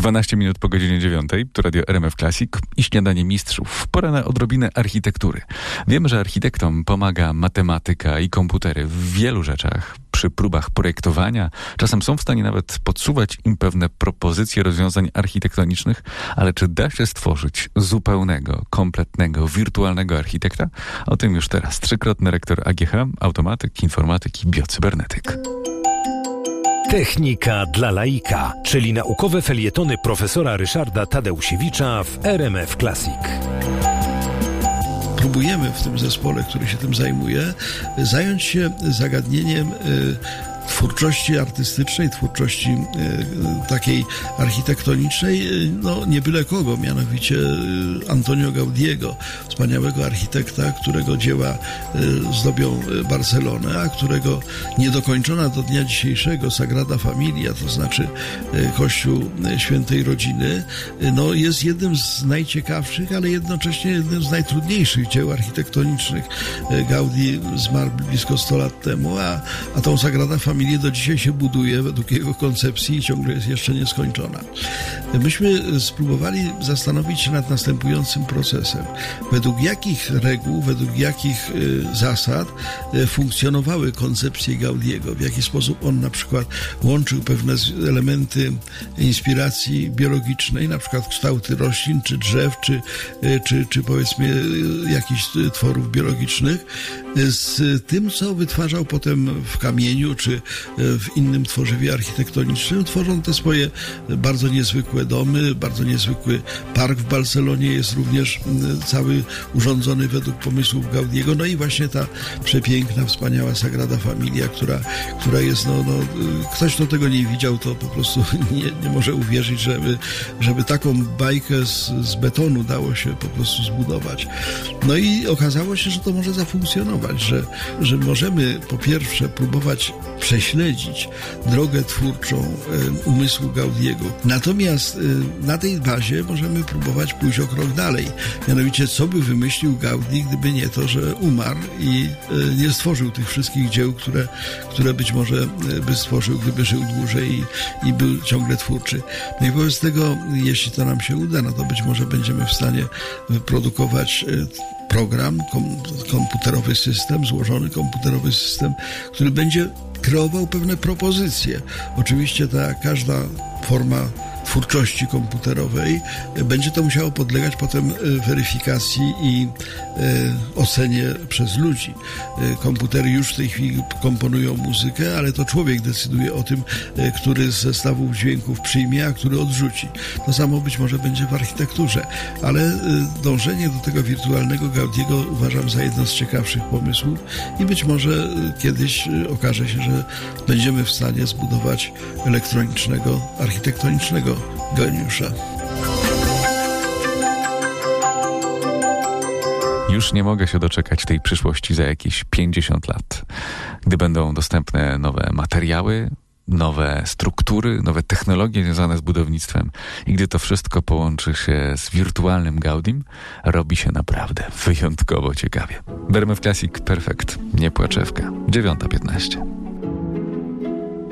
12 minut po godzinie 9, to Radio RMF Classic i Śniadanie Mistrzów. Pora na odrobinę architektury. Wiemy, że architektom pomaga matematyka i komputery w wielu rzeczach. Przy próbach projektowania czasem są w stanie nawet podsuwać im pewne propozycje rozwiązań architektonicznych, ale czy da się stworzyć zupełnego, kompletnego, wirtualnego architekta? O tym już teraz. Trzykrotny rektor AGH, automatyk, informatyk i biocybernetyk. Technika dla laika, czyli naukowe felietony profesora Ryszarda Tadeusiewicza w RMF Classic. Próbujemy w tym zespole, który się tym zajmuje, zająć się zagadnieniem twórczości artystycznej, twórczości takiej architektonicznej, no nie byle kogo, mianowicie Antonio Gaudiego, wspaniałego architekta, którego dzieła zdobią Barcelonę, a którego niedokończona do dnia dzisiejszego Sagrada Familia, to znaczy Kościół Świętej Rodziny, no jest jednym z najciekawszych, ale jednocześnie jednym z najtrudniejszych dzieł architektonicznych. Gaudi zmarł blisko 100 lat temu, a tą Sagrada Familia do dzisiaj się buduje według jego koncepcji i ciągle jest jeszcze nieskończona. Myśmy spróbowali zastanowić się nad następującym procesem. Według jakich reguł, według jakich zasad funkcjonowały koncepcje Gaudiego, w jaki sposób on na przykład łączył pewne elementy inspiracji biologicznej, na przykład kształty roślin, czy drzew, czy powiedzmy jakichś tworów biologicznych, z tym, co wytwarzał potem w kamieniu, czy w innym tworzywie architektonicznym, tworzą te swoje bardzo niezwykłe domy, bardzo niezwykły park w Barcelonie jest również cały urządzony według pomysłów Gaudiego, no i właśnie ta przepiękna, wspaniała Sagrada Familia, która jest, ktoś, kto tego nie widział, to po prostu nie może uwierzyć, żeby taką bajkę z betonu dało się po prostu zbudować. No i okazało się, że to może zafunkcjonować, że możemy po pierwsze próbować prześledzić drogę twórczą umysłu Gaudiego. Natomiast na tej bazie możemy próbować pójść o krok dalej. Mianowicie, co by wymyślił Gaudi, gdyby nie to, że umarł i nie stworzył tych wszystkich dzieł, które być może by stworzył, gdyby żył dłużej i był ciągle twórczy. No i wobec tego, jeśli to nam się uda, no to być może będziemy w stanie wyprodukować program, komputerowy system, złożony komputerowy system, który będzie kreował pewne propozycje. Oczywiście każda forma twórczości komputerowej będzie to musiało podlegać potem weryfikacji i ocenie przez ludzi. Komputery już w tej chwili komponują muzykę, ale to człowiek decyduje o tym, który z zestawów dźwięków przyjmie, a który odrzuci. To samo być może będzie w architekturze, ale dążenie do tego wirtualnego Gaudiego uważam za jeden z ciekawszych pomysłów i być może kiedyś okaże się, że będziemy w stanie zbudować elektronicznego, architektonicznego geniusza. Już nie mogę się doczekać tej przyszłości za jakieś 50 lat, gdy będą dostępne nowe materiały, nowe struktury, nowe technologie związane z budownictwem i gdy to wszystko połączy się z wirtualnym Gaudim, robi się naprawdę wyjątkowo ciekawie. RMF Classic Perfect, nie płaczewka. 9:15.